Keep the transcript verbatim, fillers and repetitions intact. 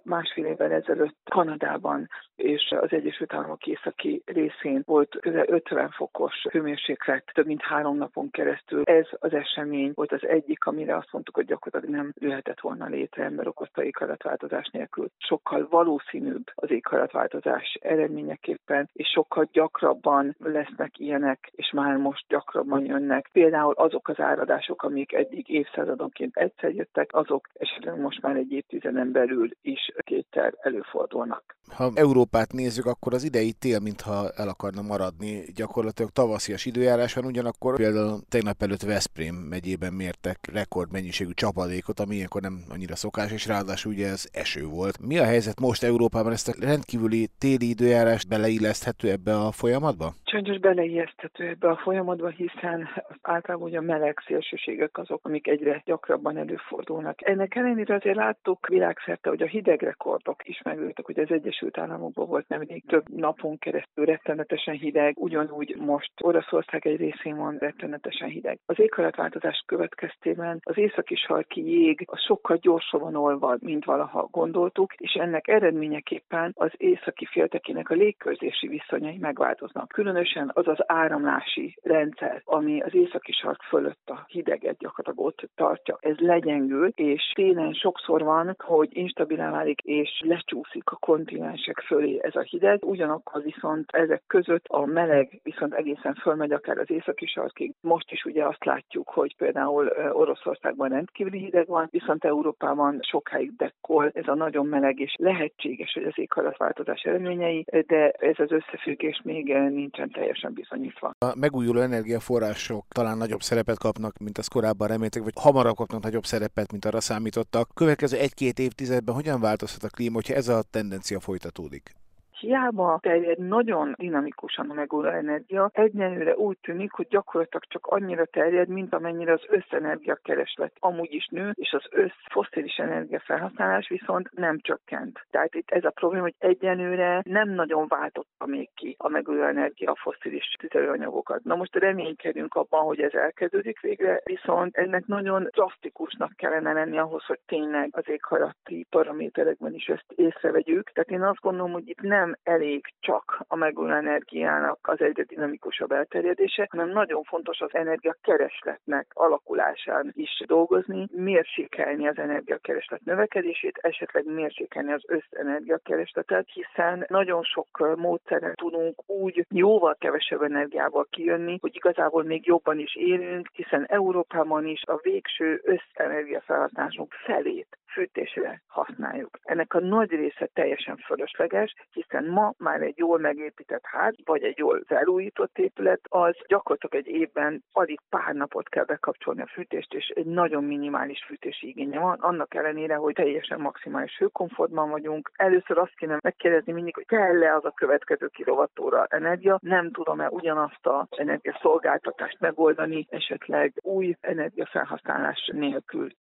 másfél évvel ezelőtt Kanadában és az Egyesült Államok északi részén volt közel ötven fokos hőmérséklet több mint három napon keresztül. Ez az esemény volt az egyik, amire azt mondtuk, hogy gyakorlatilag nem jöhetett volna létre ember okozta éghajlatváltozás nélkül. Sokkal valószínűbb az éghajlatváltozás eredményeképpen, és sokkal gyakrabban lesznek ilyenek, és már most gyakrabban jönnek. Például azok az áradások, amik eddig évszázadonként egyszer jöttek, azok esetleg most már egy évtizeden belül is kétszer előfordulnak. Ha Európát nézzük, akkor az idei tél, mintha el akarna maradni. Gyakorlatilag tavaszias időjárás van, ugyanakkor például tegnap előtt Veszprém megyében mértek rekordmennyiségű csapadékot, ami ilyenkor nem annyira szokás, és ráadásul ugye ez eső volt. Mi a helyzet most Európában? Ezt a rendkívüli téli időjárást beleilleszthető ebbe a folyamatba? Sajnos beleilleszthető ebbe a folyamatba, hiszen általában ugye a meleg szélsőségek azok, amik egyre gyakrabban előfordulnak. Ennek ellenére azért láttuk világszerte, hogy a hidegrekordok is megültek, hogy az Egyesült Államokban volt nemrég több napon keresztül rettenetesen hideg, ugyanúgy most Oroszország egy részén van rettenetesen hideg. Az éghajlatváltozás következtében az északi sarki jég az sokkal gyorsabban olvad, mint valaha gondoltuk, és ennek eredményeképpen az északi féltekének a légkörzési viszonyai megváltoznak. Különösen az az áramlási rendszer, ami az északi sark fölött a hideget gyakorlatilag ott tartja, ez legyengül, és télen sokszor van, hogy instabilá válik és lecsúszik a kontinensek fölé ez a hideg, ugyanakkor viszont ezek között a meleg viszont egészen fölmegy akár az északi sarkig. Most is ugye azt látjuk, hogy például Oroszországban rendkívüli hideg van, viszont Európában sokáig dekkol ez a nagyon meleg, és lehetséges, hogy az éghajlatváltozás eredményei, de ez az összefüggés még nincsen teljesen bizonyítva. A megújuló energiaforrások talán nagyobb szerepet kapnak, mint azt korábban reméltek, vagy hamarabb kapnak nagyobb szerepet, mint arra számítottak. Következő egy-két évtizedben hogyan változhat a klíma, hogyha ez a tendencia folytatódik? Hiába terjed nagyon dinamikusan a megújuló energia, egyenlőre úgy tűnik, hogy gyakorlatilag csak annyira terjed, mint amennyire az összenergiakereslet amúgy is nő, és az összfosszilis energiafelhasználás viszont nem csökkent. Tehát itt ez a probléma, hogy egyenlőre nem nagyon váltotta még ki a megújuló energia a fosszilis tüzelőanyagokat. Na most reménykedünk abban, hogy ez elkezdődik végre, viszont ennek nagyon drasztikusnak kellene lenni ahhoz, hogy tényleg az éghajlati paraméterekben is ezt észrevegyük. Tehát én azt gondolom, hogy itt nem nem elég csak a megújuló energiának az egyre dinamikusabb elterjedése, hanem nagyon fontos az energiakeresletnek alakulásán is dolgozni, mérsékelni az energiakereslet növekedését, esetleg mérsékelni az összenergiakeresletet, hiszen nagyon sok módszerrel tudunk úgy jóval kevesebb energiával kijönni, hogy igazából még jobban is élünk, hiszen Európában is a végső összenergiafelhasználásunk felét fűtésre használjuk. Ennek a nagy része teljesen fölösleges, hiszen ma már egy jól megépített ház, vagy egy jól felújított épület, az gyakorlatilag egy évben alig pár napot kell bekapcsolni a fűtést, és egy nagyon minimális fűtési igénye van, annak ellenére, hogy teljesen maximális hőkomfortban vagyunk. Először azt kéne megkérdezni mindig, hogy kell-e az a következő kilovattóra energia, nem tudom-e ugyanazt az energiaszolgáltatást megoldani, esetleg új energiafelhasználás nélkül.